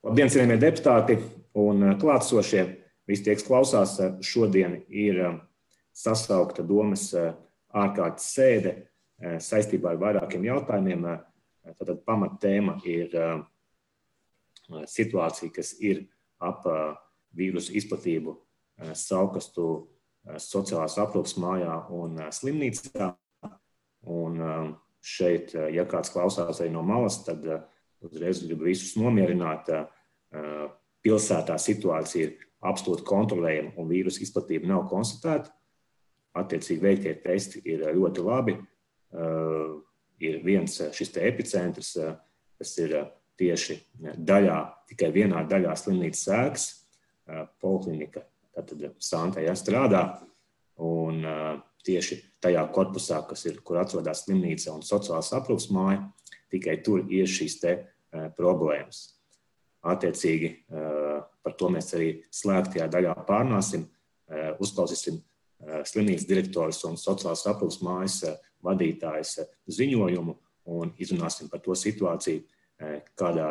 Labdien, cienījamie deputāti un klātsošie. Visi tie, kas klausās, šodien ir sasaukta domes ārkārtas sēde saistībā ar vairākiem jautājumiem. Tātad pamattēma ir situācija, kas ir ap vīrusu izplatību Saukastu sociālās aprūpes mājā un slimnīcā. Un šeit, ja kāds klausās arī no malas, tad uzreiz gribu visus nomierināt. Pilsētā situācija ir absolūti kontrolējama un vīrusu izplatība nav konstatēta. Attiecīgi veiktie testi ir ļoti labi. Ir viens šis te epicentrs, kas ir tieši daļā, tikai vienā daļā slimnīcas ēkas, poliklinika, tātad Santējā strādā, un tieši tajā korpusā, kur atrodas slimnīca un sociālās aprūpes māja, tikai tur ir šīs te problēmas. Attiecīgi par to mēs arī slēgtajā daļā pārnāsim, uzklausīsim slimnīcas direktors un sociālās aprūpes mājas vadītājas ziņojumu un izrunāsim par to situāciju, kādā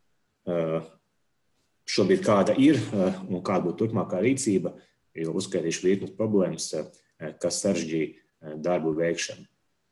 šobrīd kāda ir un kāda būtu turpmākā rīcība, jo uzskaitīšu virknes problēmas, kas sarežģīja darbu veikšanu.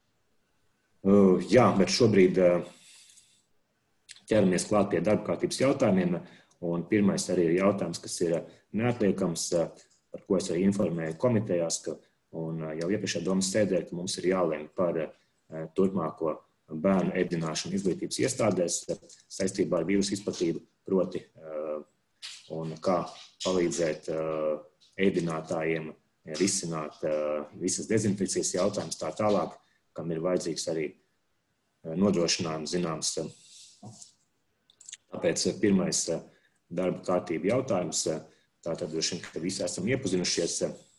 Jā, bet šobrīd ķeramies klāt pie darba kārtības jautājumiem, un pirmais arī ir jautājums, kas ir neatliekams, par ko es arī informēju komitejās, un jau iepriekšējā domas sēdē, ka mums ir jālemj par turpmāko bērnu ēdināšanu izglītības iestādēs saistībā ar vīrusu izplatību, proti, un kā palīdzēt ēdinātājiem risināt visas dezinfekcijas jautājumus tā tālāk, kam ir vajadzīgs arī nodrošinājums zināms. Tāpēc pirmais darba kārtība jautājums, tātad droši vien, ka visi esam iepazinušies.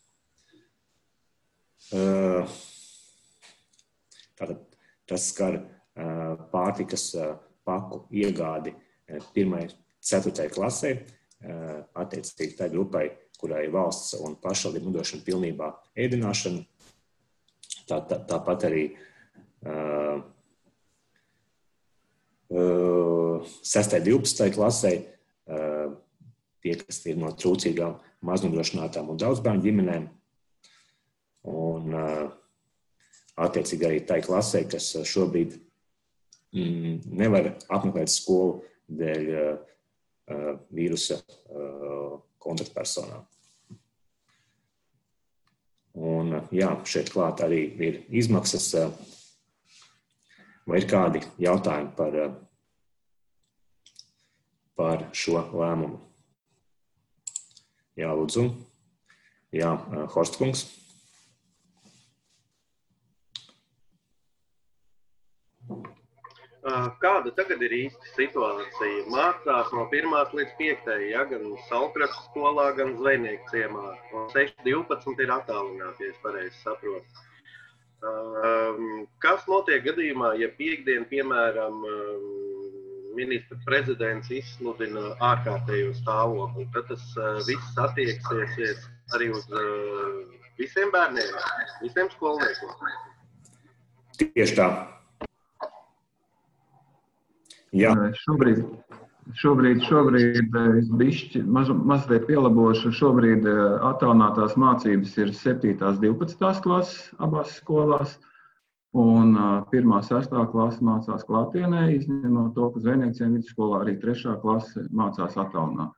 Tātad tas skar pārtikas paku iegādi 1.–4. klasē, attiecīgi tai grupai, kurai valsts un pašvaldība nodrošina pilnībā ēdināšanu. Tāpat arī 6. 12. klasē tie, kas ir no trūcīgām, maznodrošinātām un daudzbērnu ģimenēm. Un attiecīgi arī tai klasē, kas šobrīd nevar apmeklēt skolu dēļ vīrusa kontaktpersonām. Un jā, šeit klāt arī ir izmaksas. Vai ir kādi jautājumi par šo lēmumu? Jā, lūdzu. Jā, Horstkungs. Kāda tagad ir īsta situācija? Mācās no 1. līdz 5. Ja, gan Saukrastu skolā, gan Zvejnieku ciemā. 6.12 ir attālināti, ja es pareizi saprotu. Kas notiek gadījumā, ja piekdien, piemēram, ministra prezidents izsludina ārkārtējo stāvokli? Tad tas viss attieksies arī uz visiem bērniem, visiem skolniekiem? Tieši tā. Jā. Šobrīd es bišķi mazliet pielabošu. Šobrīd attālinātās mācības ir 7. 12. klases abās skolās, un 1. 6. klase mācās klātienē, izņemot to, ka Zvejnieciem vidusskolā arī 3. klase mācās attālināt.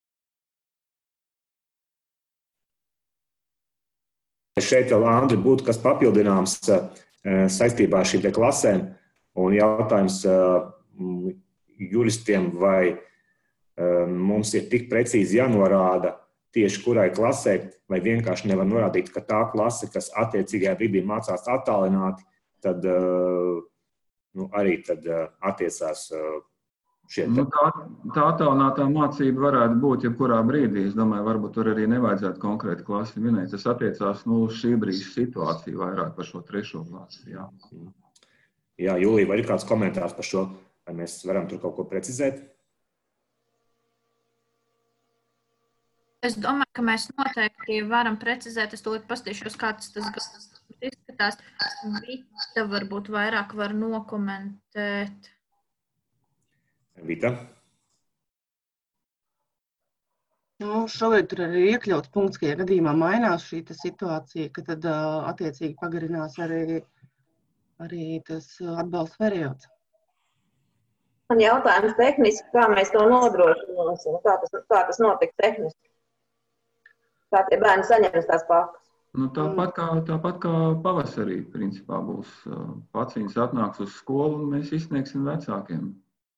Šeit vēl, Andri, būtu kas papildināms saistībā ar šīm te klasēm, un jautājums juristiem, vai mums ir tik precīzi jānorāda tieši kurai klasē, vai vienkārši nevar norādīt, ka tā klase, kas attiecīgajā brīdī mācās attālināti, tad arī tad attiecās šie. Tā attālinātā mācība varētu būt jebkurā brīdī. Es domāju, varbūt tur arī nevajadzētu konkrēti klasi minēt. Tas attiecās uz šī brīža situāciju vairāk par šo 3. klasi. Jā, Jūlija, vai ir kāds komentārs par šo? Vai mēs varam tur kaut ko precizēt? Es domāju, ka mēs noteikti varam precizēt. Es tūlīt pastīšos, kāds tas izskatās. Vita varbūt vairāk var nokomentēt. Vita? Šobrīd tur arī iekļauts punkts, ka, ja gadījumā mainās šī situācija, ka tad attiecīgi pagarinās arī tas atbalsta periods. Man jautājums tehniski, kā mēs to nodrošināsim, kā tas notiks tehniski? Kā tie bērni saņems tās pakas? Tāpat kā pavasarī, principā, būs paciņas atnāks uz skolu un mēs izsniegsim vecākiem.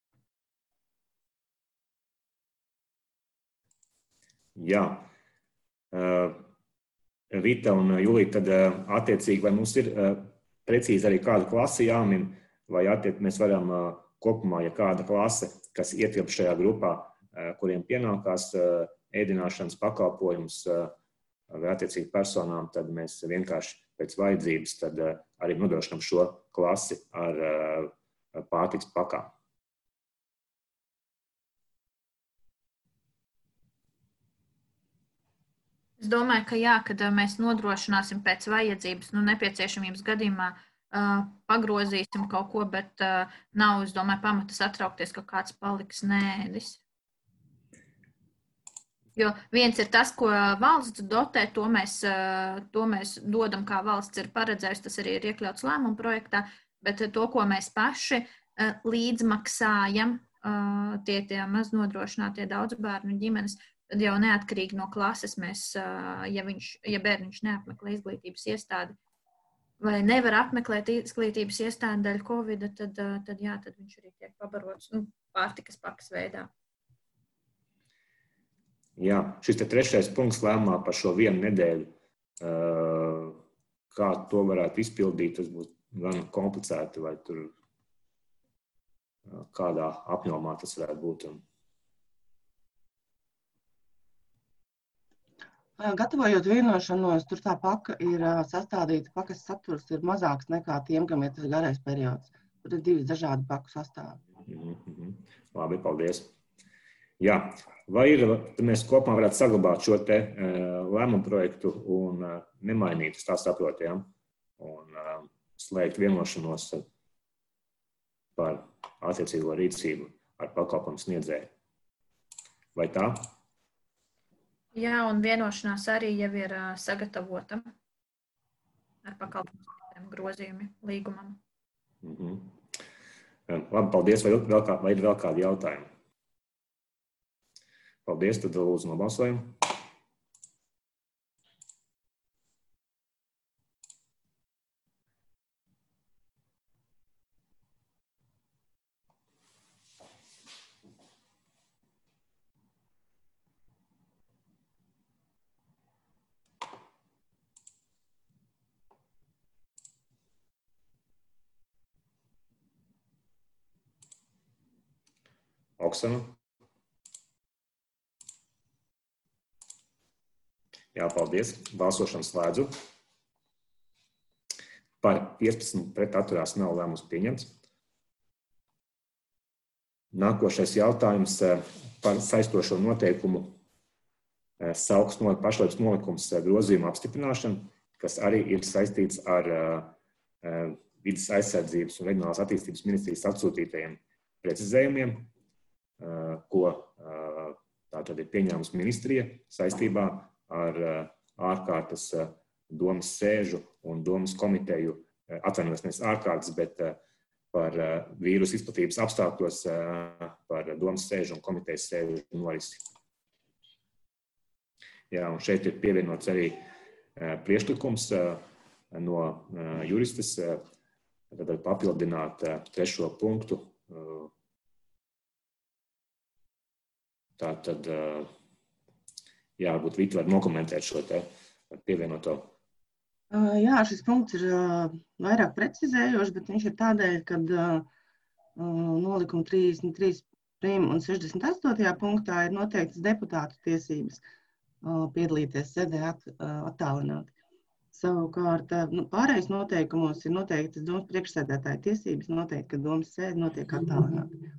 Jā. Rita un Julija, tad attiecīgi, vai mums ir precīzi arī kāda klase jāmin, vai mēs varam kopumā, ja kāda klase, kas ietilp šajā grupā, kuriem pienākās ēdināšanas pakalpojums vai attiecīgi personām, tad mēs vienkārši pēc vajadzības tad arī nodrošinām šo klasi ar pārtiks pakām. Es domāju, ka jā, kad mēs nodrošināsim pēc vajadzības, nepieciešamības gadījumā pagrozīsim kaut ko, bet nav, es domāju, pamata satraukties, ka kāds paliks neēdis. Jo viens ir tas, ko valsts dotē, to mēs dodam, kā valsts ir paredzējusi, tas arī ir iekļauts lēmuma projektā, bet to, ko mēs paši līdzmaksājam, tie maz nodrošinātie daudz bērnu ģimenes, tad jau neatkarīgi no klases mēs, ja bērniņš neapmeklē izglītības iestādi vai nevar apmeklēt izglītības iestādi dēļ Covid, tad viņš arī tiek pabarots pārtikas pakas veidā. Jā, šis te 3. punkts lēmumā par šo 1 nedēļu, kā to varētu izpildīt, tas būs gan komplicēti, vai tur kādā apjomā tas varētu būt. Gatavojot vienošanos, tur tā paka ir sastādīta, pakas saturs ir mazāks nekā tiem, kam ir tas garais periods. Tur ir 2 dažādi paku sastāvi. Labi, paldies. Jā, vai mēs kopumā varētu saglabāt šo te lēmumu projektu un nemainīt, tā saprotām, un slēgt vienošanos par attiecīgo rīcību ar pakalpojumu sniedzēju? Vai tā? Jā, un vienošanās arī jau ir sagatavota ar pakalpojumu grozījumi līgumam. Labi, paldies. Vai ir vēl kādi jautājumi? Paldies, tad lūdzu nobalsojam. Oksana. Jā, paldies. Balsošanu slēdzu. Par 15 pret atturās nav lēmums pieņemts. Nākošais jautājums par saistošo noteikumu sauks pašvaldības nolikums grozījumu apstiprināšanu, kas arī ir saistīts ar vides aizsardzības un reģionālās attīstības ministrijas atsūtītajiem precizējumiem, ko tātad ir pieņēmusi ministrija saistībā ar ārkārtas domas sēžu un domas komiteju, atvainojos nevis ārkārtas, bet par vīrusu izplatības apstākļos par domas sēžu un komitejas sēžu norisi. Jā, un šeit ir pievienots arī priekšlikums no juristes, tad papildināt 3. punktu. Tātad, jā, varbūt Vita var nokomentēt šo te pievienoto. Jā, šis punkts ir vairāk precizējošs, bet viņš ir tādēļ, kad nolikuma 33 un 68. punktā ir noteiktas deputātu tiesības piedalīties sēdē attālināti. Savukārt, pārējais noteikumos ir noteiktas domas priekšsēdētāja tiesības, noteikti, ka domas sēde notiek attālināti.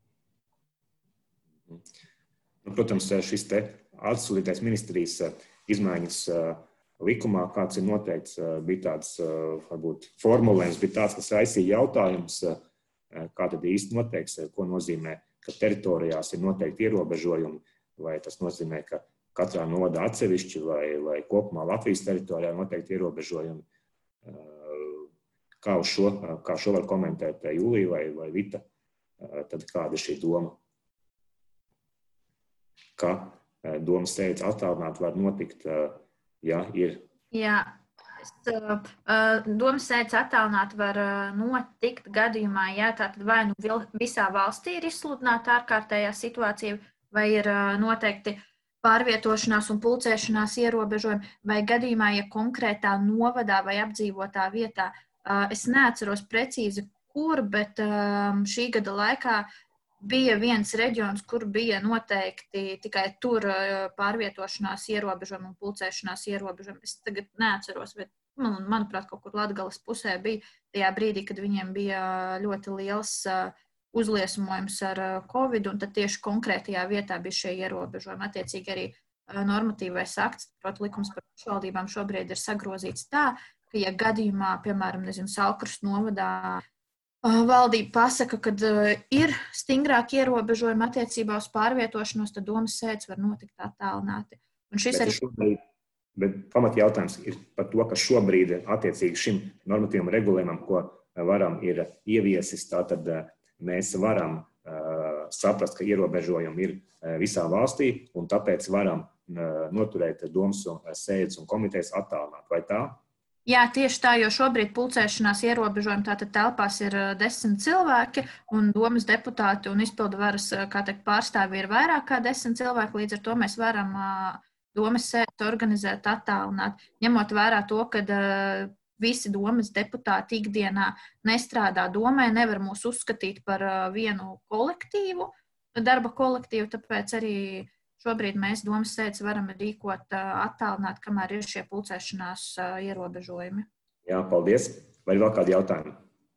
Protams, šis te atsūtītais ministrijas izmaiņas likumā, kāds ir noteikts, bija tāds, varbūt, formulējums, bija tāds, kas raisīja jautājums, kā tad īsti noteikts, ko nozīmē, ka teritorijās ir noteikti ierobežojumi, vai tas nozīmē, ka katrā novadā atsevišķi vai kopumā Latvijas teritorijā noteikti ierobežojumi. Kā šo var komentēt Jūlija vai Vita, tad kāda ir šī doma? Ka domas sēdes attālināt var notikt, ja ir. Jā, domas sēdes attālināt var notikt gadījumā, ja tātad vai nu visā valstī ir izsludināta ārkārtējā situācija, vai ir noteikti pārvietošanās un pulcēšanās ierobežojumi, vai gadījumā, ja konkrētā novadā vai apdzīvotā vietā. Es neatceros precīzi, kur, bet šī gada laikā bija viens reģions, kur bija noteikti tikai tur pārvietošanās ierobežojumi un pulcēšanās ierobežojumi. Es tagad neatceros, bet, manuprāt, kaut kur Latgales pusē bija tajā brīdī, kad viņiem bija ļoti liels uzliesmojums ar Covid, un tad tieši konkrētajā vietā bija šie ierobežojumi. Attiecīgi arī normatīvais akts, proti likums par pašvaldībām šobrīd ir sagrozīts tā, ka, ja gadījumā, piemēram, Saulkrastu novadā valdība pasaka, kad ir stingrāki ierobežojumi attiecībā uz pārvietošanos, tad domas sēdes var notikt attālināti. Un šis Bet pamatjautājums ir par to, ka šobrīd attiecīgi šim normatīvam regulējumam, ko varam ir ieviesis, tātad mēs varam saprast, ka ierobežojumi ir visā valstī, un tāpēc varam noturēt domas sēdes un komitejas attālināt. Vai tā? Jā, tieši tā, jo šobrīd pulcēšanās ierobežojumi tātad telpās ir 10 cilvēki, un domas deputāti un izpildu varas, kā teikt, pārstāvi ir vairāk kā 10 cilvēki, līdz ar to mēs varam domas sēdes organizēt attālināt, ņemot vērā to, ka visi domas deputāti ikdienā nestrādā domē, nevar mūs uzskatīt par vienu kolektīvu, darba kolektīvu, tāpēc arī šobrīd mēs domas sēdes varam rīkot attālināt, kamēr ir šie pulcēšanās ierobežojumi. Jā, paldies. Vai ir vēl kādi jautājumi?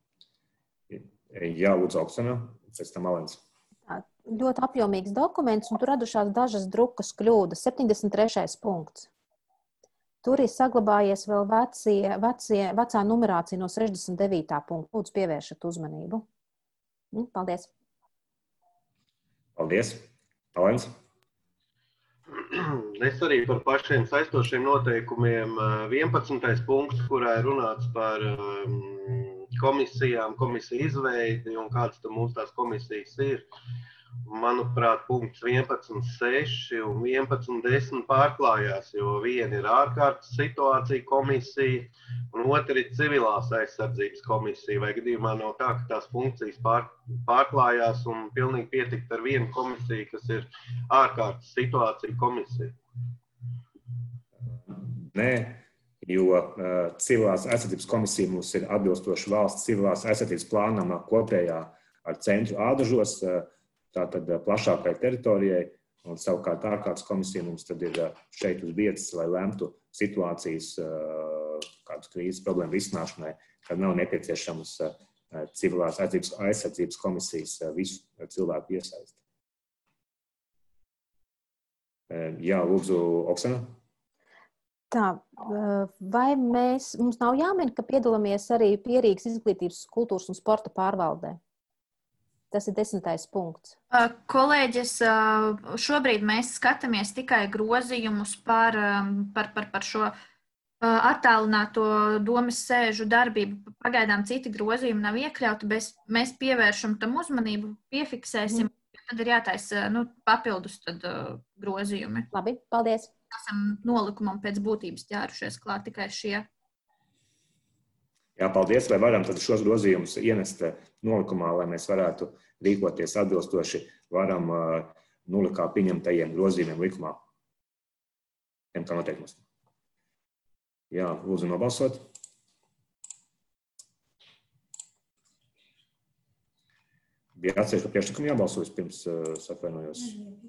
Jā, lūdzu, Oksana, pēc tam Alens. Ļoti apjomīgs dokuments, un tur radušās dažas drukas kļūdas. 73. punkts. Tur ir saglabājies vēl vecā numerācija no 69. punkta. Lūdzu, pievēršat uzmanību. Paldies. Paldies. Alens. Es arī par pašiem saistošiem noteikumiem 11. punkts, kurā ir runāts par komisijām, komisiju izveidi un kāds tam mums tās komisijas ir. Manuprāt, punkts 11.6 un 11.10 pārklājās, jo viena ir ārkārtas situācija komisija un otra ir civilās aizsardzības komisija. Vai gadījumā nav tā, ka tās funkcijas pārklājās un pilnīgi pietikt ar vienu komisiju, kas ir ārkārtas situācija komisija? Nē, jo civilās aizsardzības komisija mums ir atbilstoši valsts civilās aizsardzības plānam kopējā ar centru Ādažos, tātad plašākai teritorijai, un savukārt ārkārtas komisija mums tad ir šeit uz vietas, lai lemtu situācijas, kādas krīzes problēmu risināšanai, kad nav nepieciešams civilās aizsardzības komisijas visu cilvēku iesaisti. Jā, lūdzu, Oksana. Tā, vai mums nav jāmin, ka piedalāmies arī Pierīgas izglītības, kultūras un sporta pārvaldē? Tas ir 10. punkts. Kolēģis, šobrīd mēs skatāmies tikai grozījumus par šo attālināto domas sēžu darbību. Pagaidām citi grozījumi nav iekļauti, bet mēs pievēršam tam uzmanību, piefiksēsim, tad ir jātaisa papildus grozījumi. Labi, paldies. Esam nolikumam pēc būtības ķērušies klāt tikai šie. Jā, paldies. Vai varam tad šos grozījumus ienest nolikumā, lai mēs varētu rīkoties atbilstoši varam nulikā pieņemtajiem grozījumiem likumā? Kā noteikumus. Jā, lūdzu nobalsot. Bija atsevišķi, ka priekšlikumu jābalso pirms atvainojos.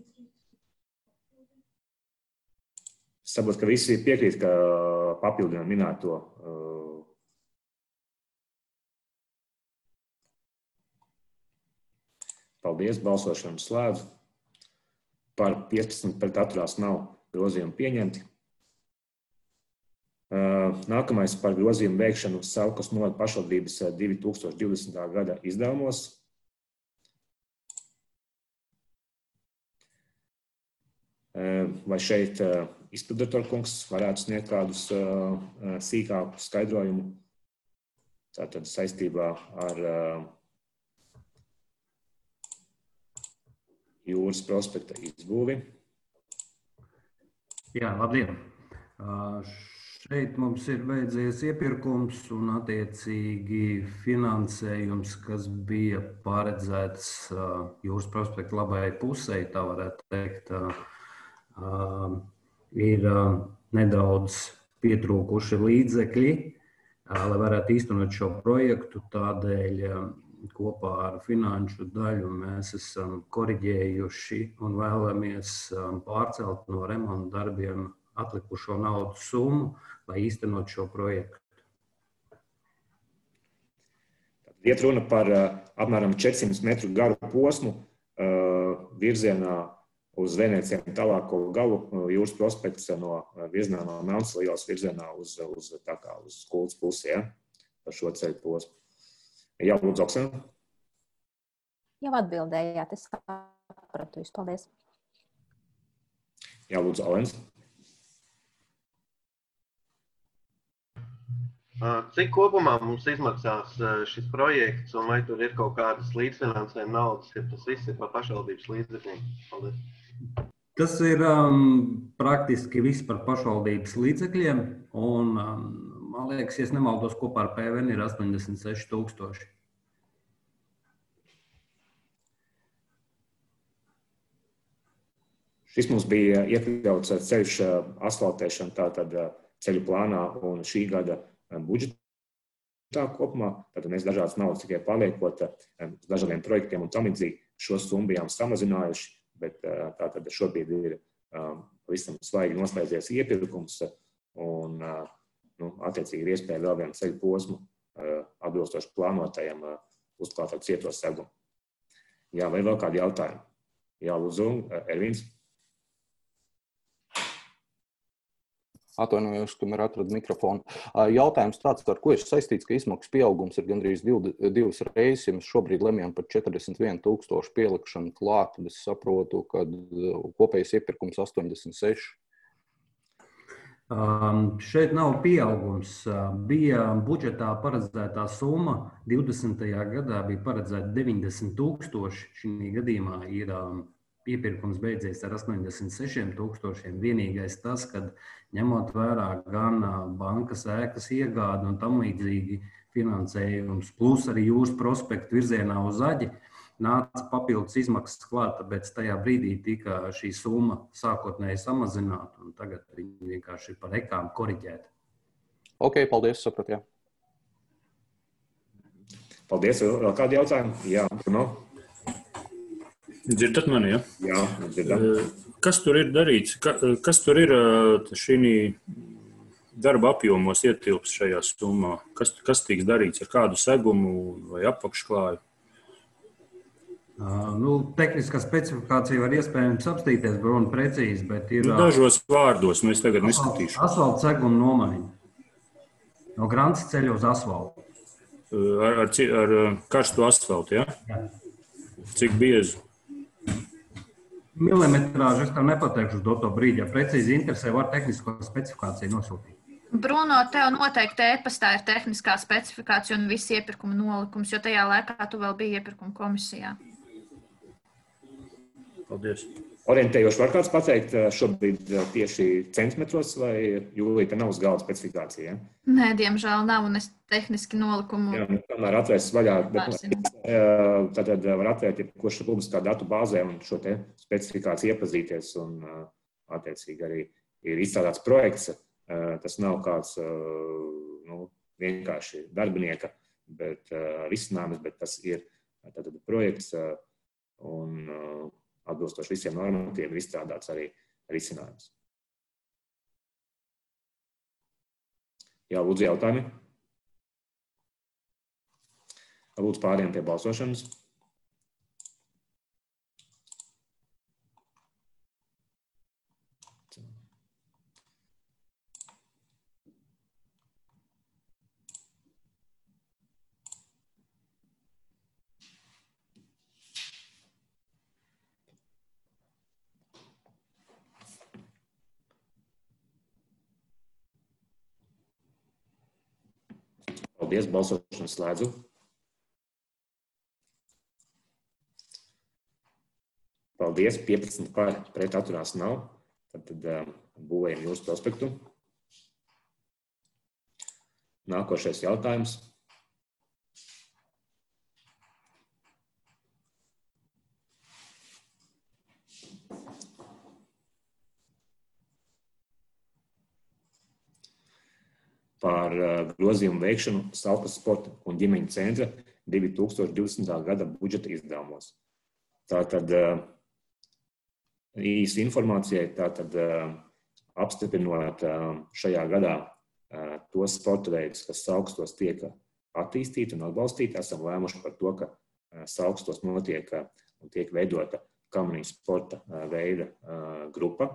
Es saprotu, ka visi piekrīt, ka papildinām minēto paldies, balsošanu slēdzu. Par 15 pret atturās nav grozījumi pieņemti. Nākamais par grozījumu veikšanu Saulkrastu novada pašvaldības 2020. gada izdevumos. Vai šeit izpildirektora kungs varētu sniegt kādus sīkākus skaidrojumu tātad saistībā ar Jūras prospekta izbūvi? Jā, labdien! Šeit mums ir beidzies iepirkums un attiecīgi finansējums, kas bija paredzēts Jūras prospekta labajai pusē, tā varētu teikt, ir nedaudz pietrūkuši līdzekļi, lai varētu īstenot šo projektu. Tādēļ kopā ar finanšu daļu mēs esam koriģējuši un vēlamies pārcelt no remonta darbiem atlikušo naudas summu, lai īstenot šo projektu. Iet runa par apmēram 400 metru garu posmu virzienā uz Vēnēciem tālāko galu. Jūras prospekts virzienā no Melnas ielas virzienā uz Kultas pusi, ja? Par šo ceļu posmu. Jā, lūdzu, Oksana. Jau atbildējāt, es sapratu jūs. Paldies. Jā, lūdzu, Alens. Cik kopumā mums izmaksās šis projekts un vai tur ir kaut kādas līdzfinansējuma naudas, ja tas viss ir par pašvaldības līdzekļiem? Paldies. Tas ir praktiski viss par pašvaldības līdzekļiem un, man liekas, ja nemaldos, kopā ar PVN ir 86 000. Šis mums bija iekļauts ceļš asfaltēšana, tātad ceļu plānā un šī gada budžetā kopumā. Tātad mēs dažādas naudas tikai paliekot dažādiem projektiem un tam līdzīgi šo summu bijām samazinājuši, bet tātad šobrīd ir visam svaigi noslēdzies iepirkums un attiecīgi ir iespēja vēl vienu ceļu posmu atbilstoši plānotajam uzklāt ar cieto segumu. Jā, vai vēl kādi jautājumi? Jā, lūdzu, Ervīns. Atvainojos, kamēr atradu mikrofonu. Jautājums tāds, ar ko ir saistīts, ka izmaksas pieaugums ir gandrīz divas reizes, ja mēs šobrīd lemjam par 41 000 pielikšanu klāt, tad es saprotu, ka kopējais iepirkums 86. Šeit nav pieaugums. Bija budžetā paredzētā summa, 20. gadā bija paredzēta 90 000, šī gadījumā ir iepirkums beidzies ar 86 000. Vienīgais tas, kad ņemot vērā gan bankas ēkas iegādi un tam līdzīgi finansējums, plus arī Jūras prospekta virzienā uz Aģi, nāca papildus izmaksas klāt, tāpēc tajā brīdī tika šī summa sākotnēji samazināta un tagad viņi vienkārši ir par ekām koriģēta. Ok, paldies, sapratu, jā. Paldies, vēl kādi jautājumi? Jā, Bruno. Dzirdat mani, ja? Jā, dzirdam. Kas tur ir darīts? Kas tur ir šī darba apjomos ietilps šajā summā? Kas tiks darīts ar kādu segumu vai apakšklāju? Tehniskā specifikācija var iespējams apstīties, Bruno, precīzi, bet ir... Dažos vārdos, es tagad neskatīšu. Asfalta seguma nomaiņa. No Grants ceļa uz asfaltu. Ar karstu asfaltu, ja? Jā. Cik biezu? Milimetrāžu es tev nepateikšu uz doto brīdi. Ja precīzi interesē, var tehnisko specifikāciju nosūtīt. Bruno, tev noteikti e-pastā ir tehniskā specifikācija un viss iepirkuma nolikums, jo tajā laikā tu vēl biji iepirkuma komisijā. Paldies. Orientējoši var kāds pateikt šobrīd tieši centimetros vai Jūlīte nav uz galda specifikācija? Ja? Nē, diemžēl nav, un es tehniski nolikumu... Jā, tomēr atvērst vaļā, tad var atvērt kurš publiskā datu bāzē un šo te specifikāciju iepazīties un attiecīgi arī ir izstrādāts projekts. Tas nav kāds vienkārši darbinieka risinājums, bet tas ir projekts un atbilstoši visiem normatīviem ir izstrādāts arī risinājums. Jā, lūdzu jautājumi. Lūdzu pāriem pie balsošanas. Paldies, balsošanu slēdzu. Paldies, 15 par, pret atturās nav. Tad būvējam jūsu prospektu. Nākošais jautājums. Par grozījumu veikšanu Salkas sporta un ģimeņu centra 2020. gada budžeta izdevumos. Tātad īsa informācija, tātad apstiprinot šajā gadā tos sporta veidus, kas Saukstos tiek attīstīti un atbalstīti, esam lēmuši par to, ka Saukstos notiek un tiek veidota kamaniņu sporta veida grupa.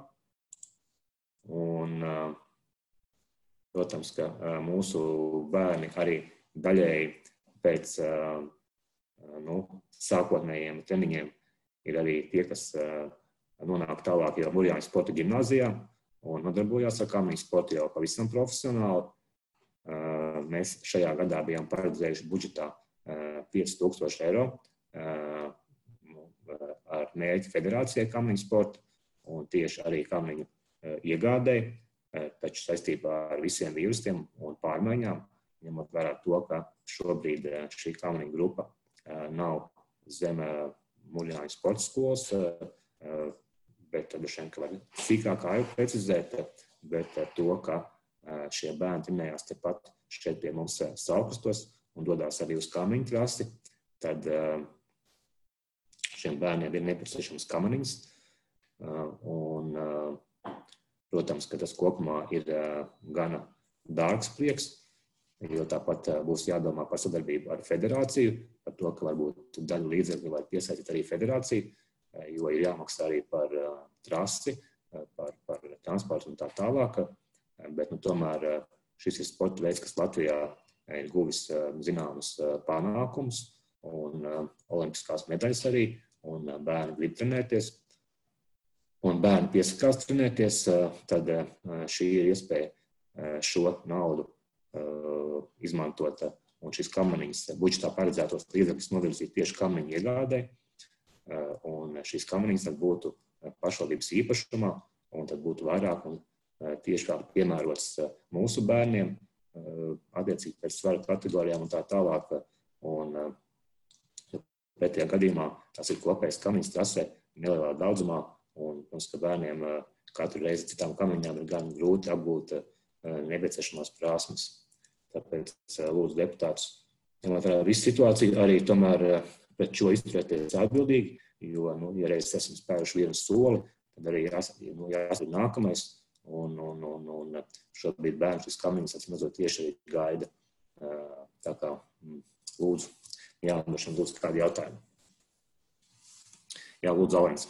Un protams, ka mūsu bērni arī daļēji pēc sākotnējiem treniņiem ir arī tie, kas nonāk tālāk jau Burjāņu sporta ģimnāzijā un nodarbojās ar kamaniņu sportu jau pavisam profesionāli. Mēs šajā gadā bijām paredzējuši budžetā 5000 eiro ar mērķi federācijai kamaniņu sportu un tieši arī kamaniņu iegādēji. Taču saistībā ar visiem vīrusiem un pārmaiņām, ņemot vērā to, ka šobrīd šī kamaniņu grupa nav zem Burjāņu sporta skolas, bet tad šiem, ka var sīkāk precizēt, bet to, ka šie bērni trenējās tepat šeit pie mums Saukstos un dodās arī uz kamaniņu trasi, tad šiem bērniem ir nepieciešams kamaniņas un protams, ka tas kopumā ir gana dārgs prieks, jo tāpat būs jādomā par sadarbību ar federāciju, par to, ka varbūt daļu līdzekļu var piesaistīt arī federāciju, jo ir jāmaksā arī par trasi, par transportu un tā tālāk. Bet tomēr šis ir sporta veids, kas Latvijā ir guvis zināmus panākumus un olimpiskās medaļas arī, un bērni grib trenēties. Un bērni piesakās trenēties, tad šī ir iespēja šo naudu izmantot un šīs kamaniņas budžetā paredzētos līdzekļus novirzīt tieši kamaniņu iegādē. Un šīs kamaniņas tad būtu pašvaldības īpašumā un tad būtu vairāk un tieši kā piemērots mūsu bērniem, attiecīgi pēc svara kategorijām un tā tālāk. Un pretējā gadījumā tas ir kopējs kamaniņas trasē nelielā daudzumā. Un, protams, ka bērniem katru reizi citām kamaniņām ir gan grūti apgūt nepieciešamās prasmes. Tāpēc lūdzu deputātus, ņemot vērā visu situāciju, arī tomēr pret šo izturēties atbildīgi, jo, ja reiz esam spēruši vienu soli, tad arī jāsaka nākamais. Un šobrīd bērnu šis kamaniņas atsimazot tieši arī gaida. Tā kā lūdzu, jānošana lūdzu kādi jautājumi. Jā, lūdzu, Alens.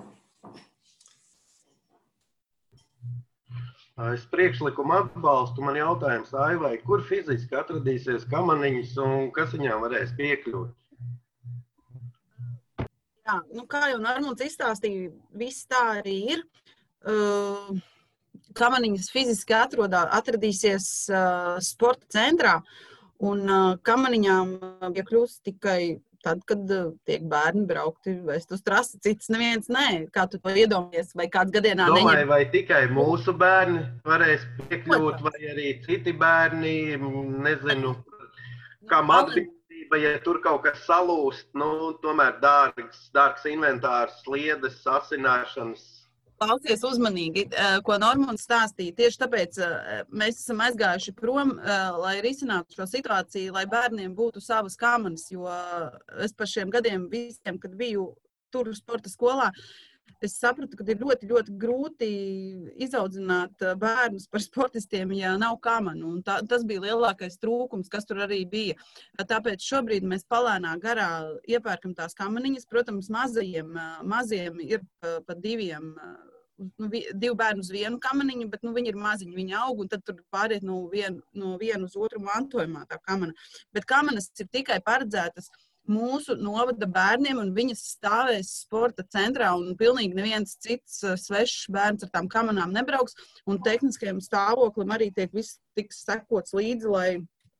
Es priekšlikumu atbalstu. Man jautājums Aivai, kur fiziski atradīsies kamaniņas un kas viņām varēs piekļūt? Jā, kā jau Arnolds izstāstīja, viss tā arī ir. Kamaniņas fiziski atradīsies sporta centrā un kamaniņām piekļūst tikai tad, kad tiek bērni braukti vest uz trasi, cits neviens nē. Kā tu to iedomājies, vai kāds gadienā neņem? Domāju, vai tikai mūsu bērni varēs piekļūt, vai arī citi bērni, nezinu, kam atbildība, ja tur kaut kas salūst, tomēr dārgs inventārs, sliedes, asināšanas. Klausies uzmanīgi, ko Normons stāstīja. Tieši tāpēc mēs esam aizgājuši prom, lai risinātu šo situāciju, lai bērniem būtu savas kamanas, jo es par šiem gadiem visiem, kad biju tur sporta skolā, es sapratu, ka ir ļoti, ļoti grūti izaudzināt bērnus par sportistiem, ja nav kamanu. Un tas bija lielākais trūkums, kas tur arī bija. Tāpēc šobrīd mēs palēnā garā iepērkam tās kamaniņas. Protams, maziem ir pa divi bērni uz vienu kamaniņu, bet viņi ir maziņi, viņi aug, un tad tur pāriet no vienu uz otru mantojumā tā kamana. Bet kamanas ir tikai paredzētas mūsu novada bērniem, un viņas stāvēs sporta centrā, un pilnīgi neviens cits svešs bērns ar tām kamanām nebrauks, un tehniskajam stāvoklim arī tiks sekots līdzi,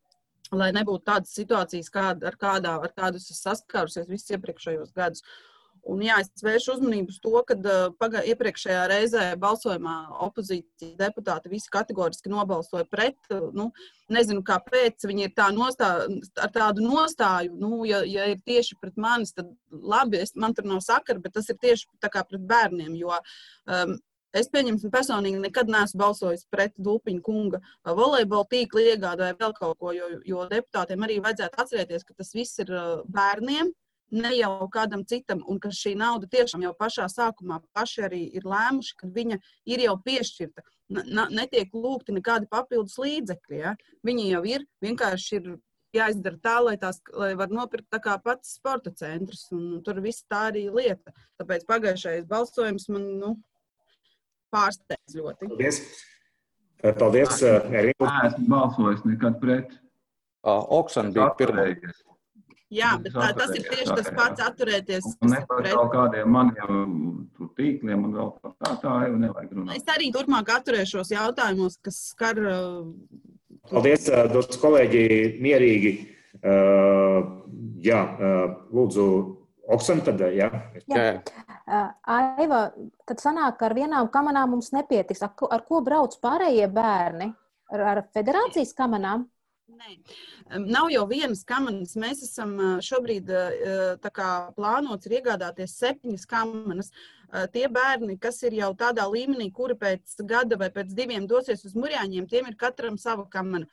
lai nebūtu tādas situācijas, ar kādu es saskārusies visus iepriekšējos gadus. Un jā, es vēršu uzmanību uz to, ka iepriekšējā reizē balsojumā opozīcijas deputāti visi kategoriski nobalsoja pret. Nezinu, kāpēc viņi ir ar tādu nostāju. Ja ir tieši pret manis, tad labi, man tur nav sakara, bet tas ir tieši tā kā pret bērniem, jo es pieņemsim personīgi nekad neesmu balsojis pret Dulpiņa kunga volejbola tīkla iegādi vai vēl kaut ko, jo deputātiem arī vajadzētu atcerēties, ka tas viss ir bērniem, ne jau kādam citam, un ka šī nauda tiešām jau pašā sākumā paši arī ir lēmuši, ka viņa ir jau piešķirta. Netiek lūgti nekādi papildus līdzekļi. Ja? Viņi jau ir, vienkārši ir jāizdara tā, lai var nopirkt tā kā pats sporta centrs, un tur viss tā arī lieta. Tāpēc pagājušais balsojums man, pārsteidz ļoti. Paldies, Erika. Esmu balsojis nekad pret. Oksana bija pirmā. Jā, bet tas ir tieši tas pats atturēties. Ne par kaut kādiem maniem tīkliem un vēl tā jau nevajag runāt. Es arī turpmāk atturēšos jautājumos, kas skar... Paldies, dos kolēģi, mierīgi. Jā, lūdzu, Oksana tad, jā. Aiva, tad sanāk, ka ar vienām kamanām mums nepietiks. Ar ko brauc pārējie bērni? Ar federācijas kamanām? Nē, nav jau vienas kamanas. Mēs esam šobrīd tā kā plānots ir iegādāties 7 kamanas. Tie bērni, kas ir jau tādā līmenī, kuri pēc gada vai pēc 2 dosies uz Murjāņiem, tiem ir katram sava kamana.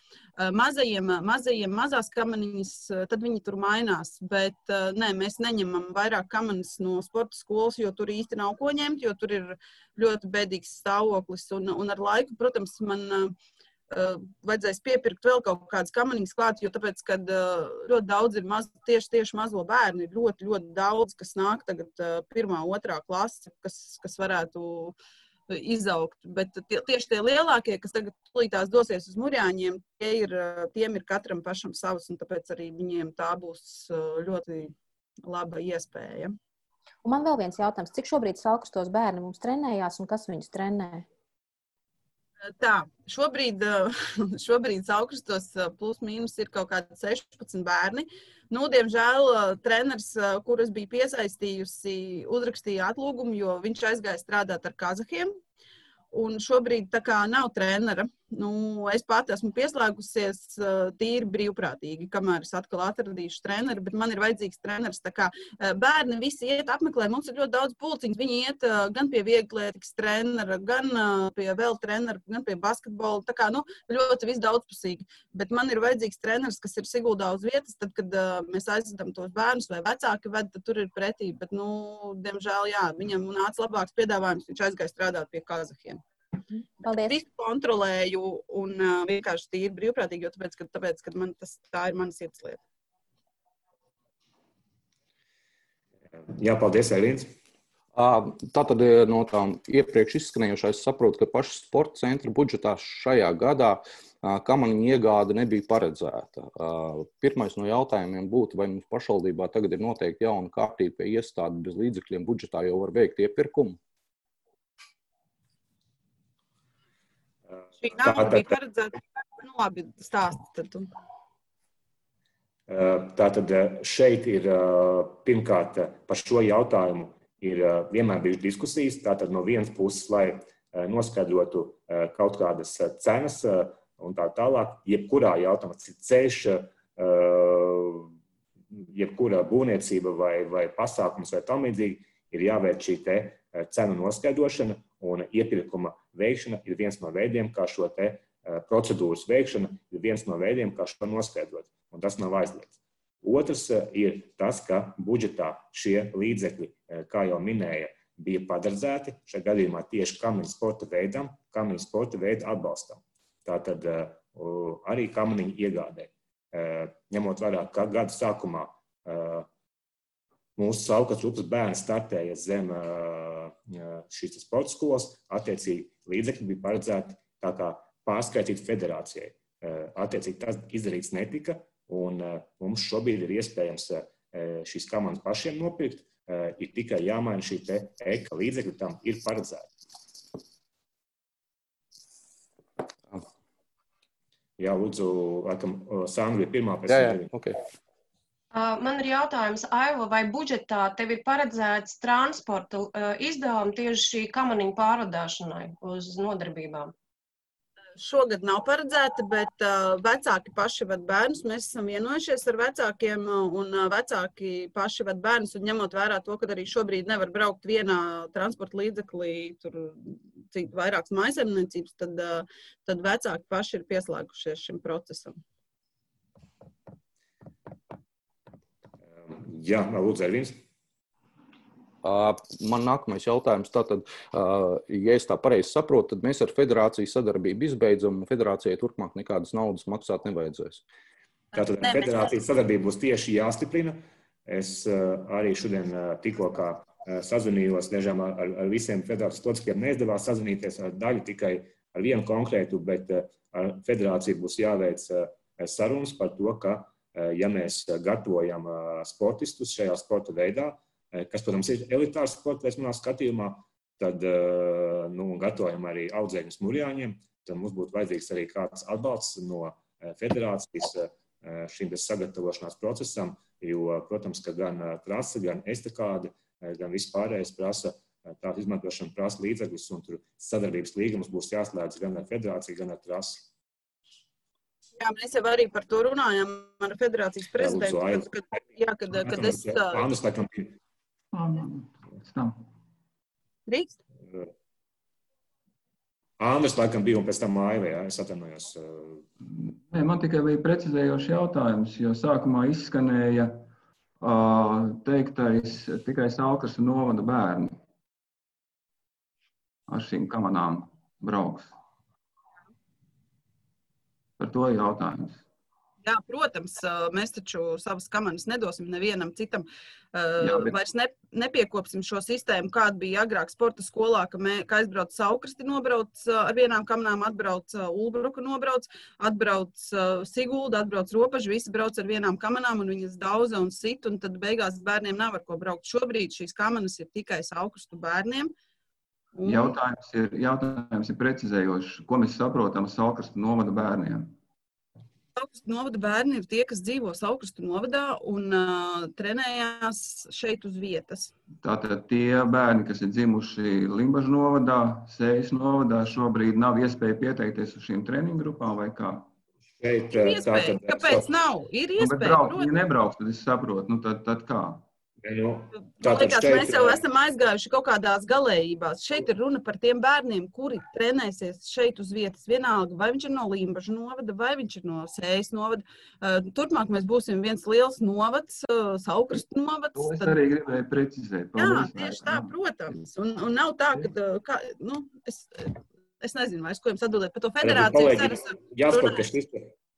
Mazās kamaniņas, tad viņi tur mainās, bet nē, mēs neņemam vairāk kamanas no sporta skolas, jo tur īsti nav ko ņemt, jo tur ir ļoti bēdīgs stāvoklis un ar laiku, protams, man vajadzēs piepirkt vēl kaut kādas kamaniņas klāt, jo tāpēc, kad ļoti daudz ir tieši mazo bērnu, ir ļoti, ļoti daudz, kas nāk tagad 1., 2. klase, kas varētu izaugt. Bet tieši tie lielākie, kas tagad tulītās dosies uz Murjāņiem, tiem ir katram pašam savs, un tāpēc arī viņiem tā būs ļoti laba iespēja. Un man vēl viens jautājums. Cik šobrīd Salkrastos bērni mums trenējās un kas viņus trenē? Tā, šobrīd Salkrastos plus mīnus ir kaut kādi 16 bērni. Diemžēl treneris, kuras bija piesaistījusi, uzrakstīja atlūgumu, jo viņš aizgāja strādāt ar kazahiem. Un šobrīd tā kā nav trenera. Es pati esmu pieslēgusies tīri brīvprātīgi, kamēr es atkal atradīšu treneru, bet man ir vajadzīgs treneris. Tā kā bērni visi iet apmeklē, mums ir ļoti daudz pulciņas. Viņi iet gan pie vieglietīgas trenera, gan pie vēl trenera, gan pie basketbola. Tā kā, ļoti viss daudzpusīgi. Bet man ir vajadzīgs treneris, kas ir Siguldā uz vietas, tad, kad mēs aizvedam tos bērnus vai vecāki ved, tad tur ir pretī. Bet, diemžēl, jā, viņam nāca labāks piedāvājums, viņš aizgāja strādāt pie kazahiem. Paldies. Visu kontrolēju un vienkārši tīri brīvprātīgi, jo tāpēc, ka tā ir mana sirdslieta. Jā, paldies, Elīns. Tātad no tām iepriekš izskanējušā es saprotu, ka paša sporta centra budžetā šajā gadā kamaniņu iegāde nebija paredzēta. Pirmais no jautājumiem būtu, vai mums pašvaldībā tagad ir noteikti jauna kārtība, ka iestāde bez līdzekļiem budžetā jau var veikt iepirkumu? Šī nauda bija paredzēta, labi, stāsti tad. Tātad šeit ir pirmkārt par šo jautājumu ir vienmēr bijušas diskusijas. Tātad no vienas puses, lai noskaidrotu kaut kādas cenas un tā tālāk, jebkurā jautājumā, ceļš, jebkura būvniecība vai pasākums vai tam līdzīgi, ir jāveic šī te cenu noskaidrošana, un iepirkuma veikšana ir viens no veidiem, kā šo te procedūras veikšana ir viens no veidiem, kā šo noskaidrot, un tas nav aizliegts. Otrs ir tas, ka budžetā šie līdzekļi, kā jau minēja, bija paredzēti šajā gadījumā tieši kamaniņu sporta veidam, kamaniņu sporta veidu atbalstam. Tātad arī kamaniņu iegādē. Ņemot vērā, ka gada sākumā mūsu Salkas upes bērni startēja zem šīs sporta skolas, attiecīgi līdzekļi bija paredzēti tā kā pārskaitīt federācijai. Attiecīgi tas izdarīts netika, un mums šobrīd ir iespējams šīs komandas pašiem nopirkt, ir tikai jāmaina šī te eka līdzekļi, tam ir paredzēti. Jā, lūdzu, laikam, Sandra ir pirmā. Jā, okay. Man ir jautājums, Aiva, vai budžetā tev ir paredzēts transporta izdevumi tieši šī kamaniņu pārvadāšanai uz nodarbībām? Šogad nav paredzēta, bet vecāki paši ved bērnus. Mēs esam vienojušies ar vecākiem, un vecāki paši ved bērnus, un ņemot vērā to, ka arī šobrīd nevar braukt vienā transporta līdzeklī, tur vairākas mājsaimniecības, tad vecāki paši ir pieslēgušies šim procesam. Jā, lūdzu, Ervins. Man nākamais jautājums. Tātad, ja es tā pareizi saprotu, tad mēs ar federāciju sadarbību izbeidzam, un federācijai turpmāk nekādas naudas maksāt nevajadzēs. Tātad federācijas sadarbība būs tieši jāstiprina. Es arī šodien tikko kā sazvanījos dažām ar visiem federācijas locekļiem. Neizdevās sazvanīties ar daļu tikai ar vienu konkrētu, bet ar federāciju būs jāveic sarunas par to, ka, ja mēs gatavojam sportistus šajā sporta veidā, kas, protams, ir elitārs sporta veids manā skatījumā, tad gatavojam arī audzēkņus murjāņiem, tad mums būtu vajadzīgs arī kāds atbalsts no federācijas šim sagatavošanās procesam, jo, protams, ka gan trasa, gan estakāde, gan vispārējais prasa, tāda izmantošana prasa līdzekļus, un tur sadarbības līgums būs jāslēdz gan ar federāciju, gan ar trasi. Jā, mēs jau arī par to runājam ar federācijas prezidentu, kad es... Andris, laikam, Rīkst? Andris, laikam, bija un pēc tam Aiva, jā, es atvainojos. Nē, man tikai bija precizējošs jautājums, jo sākumā izskanēja teiktais tikai Salkrastu novada bērni ar šīm kamanām brauks. Par to jautājums. Jā, protams, mēs taču savas kamanas nedosim nevienam citam. Vairs nepiekopsim šo sistēmu, kāda bija agrāk sporta skolā, ka aizbrauc Saukrasti nobrauc ar vienām kamanām, atbrauc Ulbruka nobrauc, atbrauc Sigulda, atbrauc Ropaža, visi brauc ar vienām kamanām un viņas dauza un sit, un tad beigās bērniem nav ar ko braukt. Šobrīd šīs kamanas ir tikai Saukrastu bērniem. Jautājums ir precizējošs. Ko mēs saprotam Saukrastu novada bērniem? Saukrastu novada bērni ir tie, kas dzīvo Saukrastu novadā un trenējās šeit uz vietas. Tātad tie bērni, kas ir dzimuši Limbažu novadā, Sējas novadā, šobrīd nav iespēja pieteikties uz šīm treniņu grupām vai kā? Iespēja. Kāpēc nav? Ir iespēja. Ja nebrauks, tad es saprotu. Tad kā? Man liekas, mēs jau esam aizgājuši kaut kādās galējībās. Šeit ir runa par tiem bērniem, kuri trenēsies šeit uz vietas vienalga, vai viņš ir no Limbažu novada, vai viņš ir no Sējas novada. Turpmāk mēs būsim viens liels novads, Saukrastu novads. To es arī gribēju precizēt. Jā, tieši tā, protams. Un nav tā, ka, es nezinu vairs, ko jums atbildēt par to federāciju. Jāsaprot, ka šis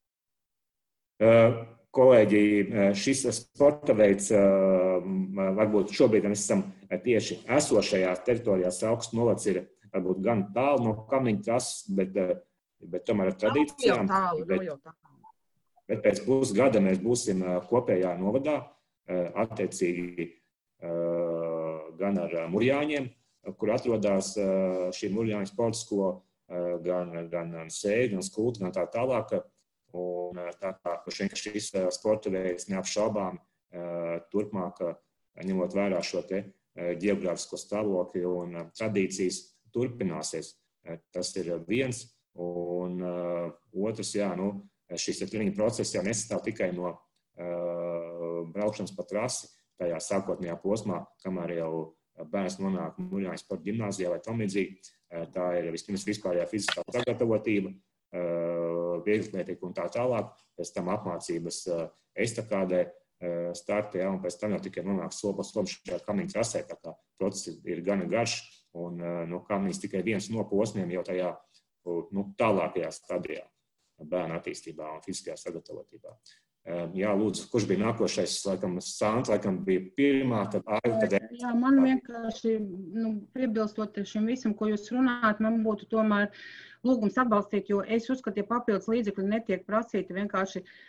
kolēģi, šis sporta veids, varbūt šobrīd mēs esam tieši esošajās teritorijās, Saukrastu novads ir varbūt gan tālu no kamiņu trases, bet tomēr ar tradīcijām. Bet pēc pusgada mēs būsim kopējā novadā, attiecīgi gan ar murjāņiem, kur atrodas šī murjāņu sporta skola, gan Sēja, gan Skulta, gan tā tālāk. Un tā kā šis sporta veids neapšaubām turpmāk, ņemot vērā šo te ģeogrāfisko stāvokli un tradīcijas, turpināsies. Tas ir viens. Un otrs, šis treniņu process jau nesastāv tikai no braukšanas pa trasi tajā sākotnējā posmā, kamēr jau bērns nonāk Murjāņu sporta ģimnāzijā vai tam līdzīgi. Tā ir vispirms vispārējā fiziskā sagatavotība, vieglatlētika un tā tālāk, pēc tam apmācības estakādē startē, un pēc tam jau tikai nonāk soli pa solim šajā kamiņu trasē, tā kā process ir gana garš, un kamiņas tikai viens no posmiem jau tajā tālākajā stadijā bērna attīstībā un fiziskajā sagatavotībā. Jā, lūdzu, kurš bija nākošais, laikam, Sāns, laikam bija pirmā, tad Aiva, tad Jā, man vienkārši, piebilstot šim visam, ko jūs runājat, man būtu tomēr lūgums atbalstīt, jo es uzskatu, ja papildus līdzekļi netiek prasīti vienkārši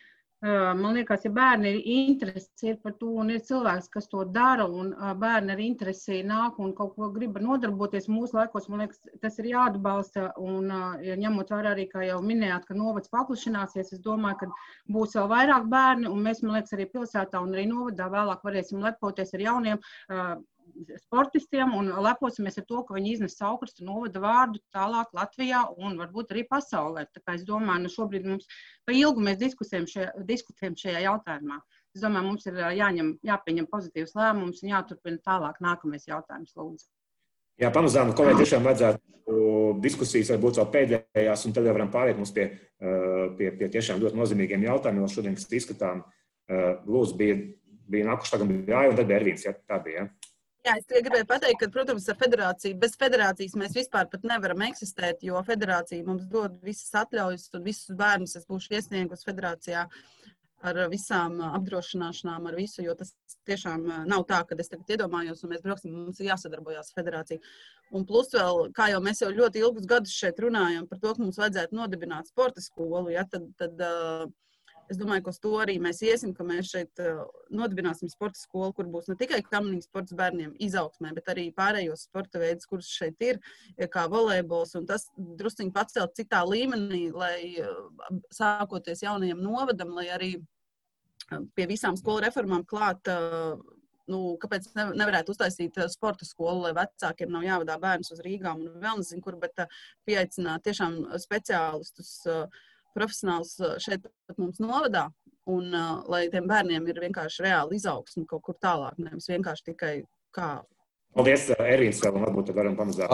Man liekas, ja bērni ir interesi par to un ir cilvēks, kas to dara, un bērni ar interesi nāk un kaut ko grib nodarboties mūsu laikos, man liekas, tas ir jāatbalsta. Un ja ņemot vērā arī, kā jau minējāt, ka novads paplašināsies, es domāju, ka būs vēl vairāk bērni, un mēs, man liekas, arī pilsētā un arī novadā vēlāk varēsim lepoties ar jauniem sportistiem un leposimies ar to, ka viņi iznes Saukrastu novada vārdu tālāk Latvijā un varbūt arī pasaulē. Tā kā es domāju, šobrīd mums pa ilgu mēs diskutējam šajā jautājumā. Es domāju, mums ir jāpieņem pozitīvs lēmums un jāturpina tālāk nākamais jautājums, lūdzu. Jā, pamazām, kolēģi, tiešām vajadzētu diskusijas varbūt vēl pēdējās, un tad jau varam pāriet mums pie tiešām ļoti nozīmīgiem jautājumiem, šodien, kas izskatām. Lūdzu, bija nākuši tagad bija Jāja un tad bija Ervīns, ja tā bija, ja? Jā, es gribēju pateikt, ka, protams, ar federāciju, bez federācijas mēs vispār pat nevaram eksistēt, jo federācija mums dod visas atļaujas un visus bērnus es būšu iesniegus federācijā ar visām apdrošināšanām, ar visu, jo tas tiešām nav tā, ka es tagad iedomājos un mēs brauksim, mums ir jāsadarbojās federācija. Un plus vēl, kā jau mēs jau ļoti ilgus gadus šeit runājam par to, ka mums vajadzētu nodibināt sporta skolu, ja, tad es domāju, ka uz to arī mēs iesim, ka mēs šeit nodibināsim sporta skolu, kur būs ne tikai kamaniņu sports bērniem izaugsmē, bet arī pārējos sporta veidus, kurus šeit ir, kā volejbols, un tas drusciņi pacelt citā līmenī, lai sākoties jaunajam novadam, lai arī pie visām skolu reformām klāt, kāpēc nevarētu uztaisīt sporta skolu, lai vecākiem nav jāvadā bērnus uz Rīgām un vēl nezinu kur, bet pieaicināt tiešām speciālistus, profesionāls šeit mums novadā, un lai tiem bērniem ir vienkārši reāli izaugsme kaut kur tālāk, nevis vienkārši tikai kā. Paldies, Ervīns, vēl varbūt tad varam pamazāt.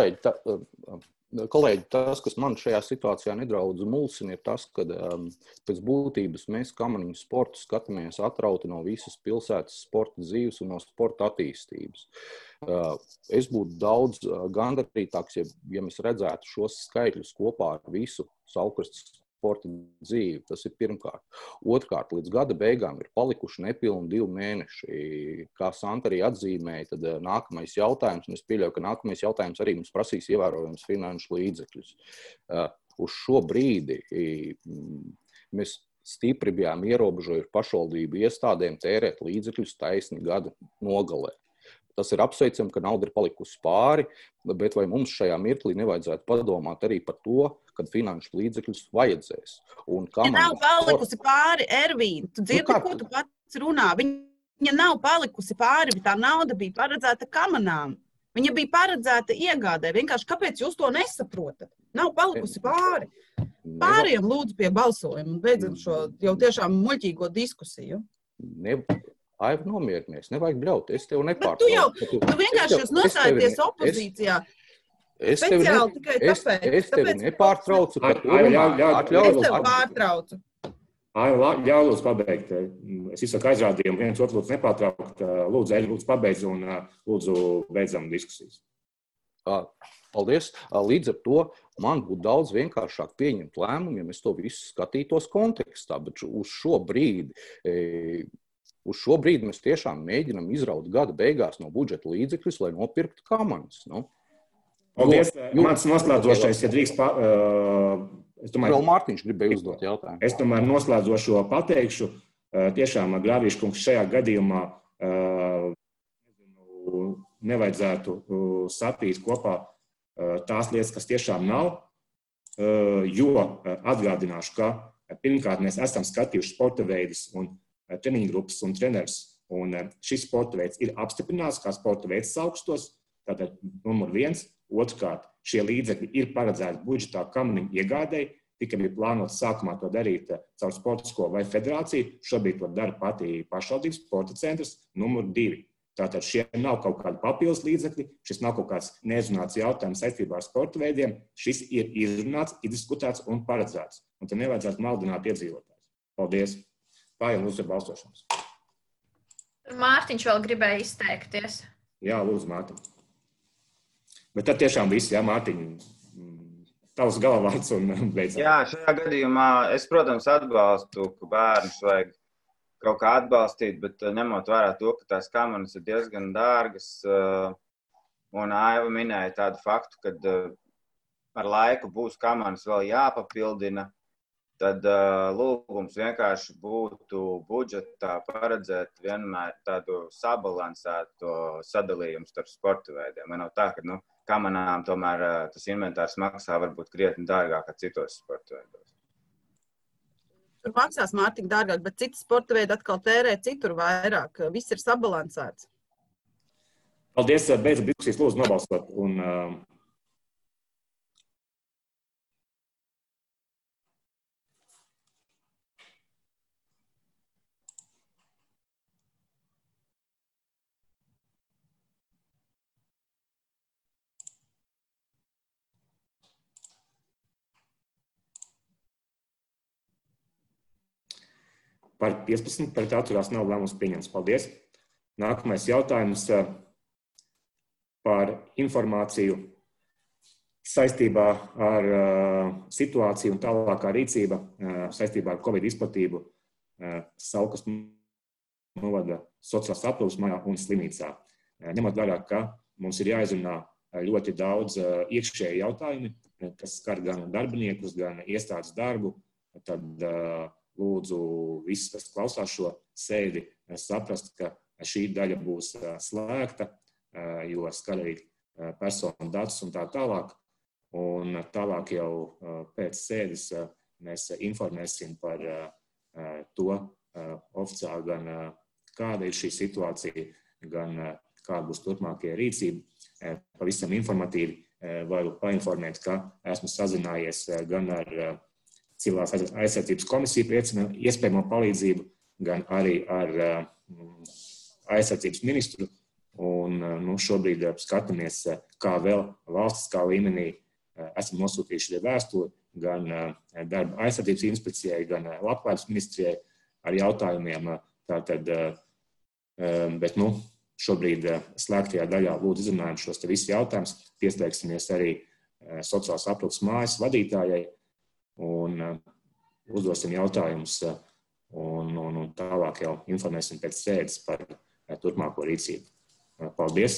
Kolēģi, tas, kas man šajā situācijā nedaudz mulsina, ir tas, ka pēc būtības mēs kamaniņu sportu skatāmies atrauti no visas pilsētas sporta dzīves un no sporta attīstības. Es būtu daudz gandarītāks, ja mēs redzētu šos skaitļus kopā ar visu Saukrastas sporta dzīvi. Tas ir pirmkārt. Otrkārt, līdz gada beigām ir palikuši nepilni 2 mēneši. Kā Santa arī atzīmēja, tad nākamais jautājums, un es pieļauju, ka nākamais jautājums arī mums prasīs ievērojams finanšu līdzekļus. Uz šo brīdi mēs stipri bijām ierobežojuši pašvaldību iestādēm tērēt līdzekļus taisni gada nogalē. Tas ir apsveicami, ka nauda ir palikusi pāri, bet vai mums šajā mirklī nevajadzētu padomāt arī par to, kad finanšu līdzekļus vajadzēs. Ja nav palikusi pāri, Ervīn, tu dzirdi, ko tu pats runā? Viņa nav palikusi pāri, bet tā nauda bija paredzēta kamanām. Viņa bija paredzēta iegādē. Vienkārši kāpēc jūs to nesaprotat? Nav palikusi pāri. Pāriem lūdzu pie balsojuma un beidzam šo jau tiešām muļķīgo diskusiju. Aiva, nomierinies, nevajag bļaut, es tev nepārtraucu. Bet tu vienkārši jūs nostājaties opozīcijā. Speciāli tikai tāpēc. Es tevi nepārtraucu. Es tev pārtraucu. Aiva, ļauj lūdzu pabeigt. Es izsaku aizrādījumu, viens otru lūdzu nepārtraukt. Lūdzu, Eļi, lūdzu pabeidz un lūdzu beidzam diskusijas. Paldies. Līdz ar to man būtu daudz vienkāršāk pieņemt lēmumu, ja mēs to visu skatītos kontekstā, bet uz šo brīdi mēs tiešām mēģinam izraut gada beigās no budžeta līdzekļus, lai nopirktu kamanas. Paldies. Mans noslēdzošais, ja drīkst, vēl Mārtiņš gribēja uzdot jautājumu. Es tomēr noslēdzošo pateikšu, tiešām Grāvīškungs šajā gadījumā nevajadzētu sapīt kopā tās lietas, kas tiešām nav, jo atgādināšu, ka pirmkārt mēs esam skatījuši sporta veidus un treniņu grupas un treneris, un šis sporta veids ir apstiprināts kā sporta veids Saukstos, tātad numur 1. Otrkārt, šie līdzekļi ir paredzēti budžetā kamaniņu iegādēji, tikai bija plānots sākumā to darīt caur sporta skolu vai federāciju, šobrīd to dara pati pašvaldības sporta centrs numur 2. Tātad šie nav kaut kādi papildus līdzekļi, šis nav kaut kāds neizrunāts jautājums saistībā ar sporta veidiem, šis ir izrunāts, izdiskutēts un paredzēts, un te nevajadzētu maldināt iedzīvotājus. Paldies! Pārējiem lūdzu ar balsošanas. Mārtiņš vēl gribēja izteikties. Jā, lūdzu, Mārtiņ. Bet tad tiešām viss, jā, Mārtiņ, tavs galvārds un beidzam. Jā, šajā gadījumā es, protams, atbalstu, ka bērnus vajag kaut kā atbalstīt, bet ņemot vērā to, ka tās kamanas ir diezgan dārgas, un Aiva minēja tādu faktu, ka ar laiku būs kamanas vēl jāpapildina, tad lūgums vienkārši būtu budžetā paredzēt vienmēr tādu sabalansētu sadalījumu starp sporta veidiem. Man nav tā, ka kamanām tomēr tas inventārs maksā varbūt krietni dārgāk kā citos sporta veidos. Tur maksās mārtīgi dārgāk, bet citi sporta veidi atkal tērē citur vairāk. Viss ir sabalansēts. Paldies, beidz diskusijas, lūdzu nobalsot. Par 15 pret atturās nav lēmums pieņemts. Paldies. Nākamais jautājums par informāciju saistībā ar situāciju un tālākā rīcība saistībā ar Covid izplatību Saukas novada sociālās aprūpes mājā un slimnīcā. Ņemot vērā, ka mums ir jāizrunā ļoti daudz iekšēji jautājumi, kas skar gan darbiniekus, gan iestādes darbu, tad lūdzu visus, kas klausās šo sēdi, saprast, ka šī daļa būs slēgta, jo skar arī personu datus un tā tālāk. Un tālāk jau pēc sēdes mēs informēsim par to oficiāli gan kāda ir šī situācija, gan kāda būs turpmākie rīcība. Pavisam informatīvi varu painformēt, ka esmu sazinājies gan ar Civilās aizsardzības komisiju par iespējamo palīdzību, gan arī ar aizsardzības ministru. Un šobrīd skatāmies, kā vēl valstiskā līmenī esam nosūtījuši vēstuli gan darba aizsardzības inspekcijai, gan labklājības ministrijai ar jautājumiem. Tātad, bet šobrīd slēgtajā daļā lūdzu izrunājam šos te visus jautājumus. Pieslēgsimies arī sociālās aprūpes mājas vadītājai un uzdosim jautājumus un tālāk jau informēsim pēc sēdes par turpmāko rīcību. Paldies!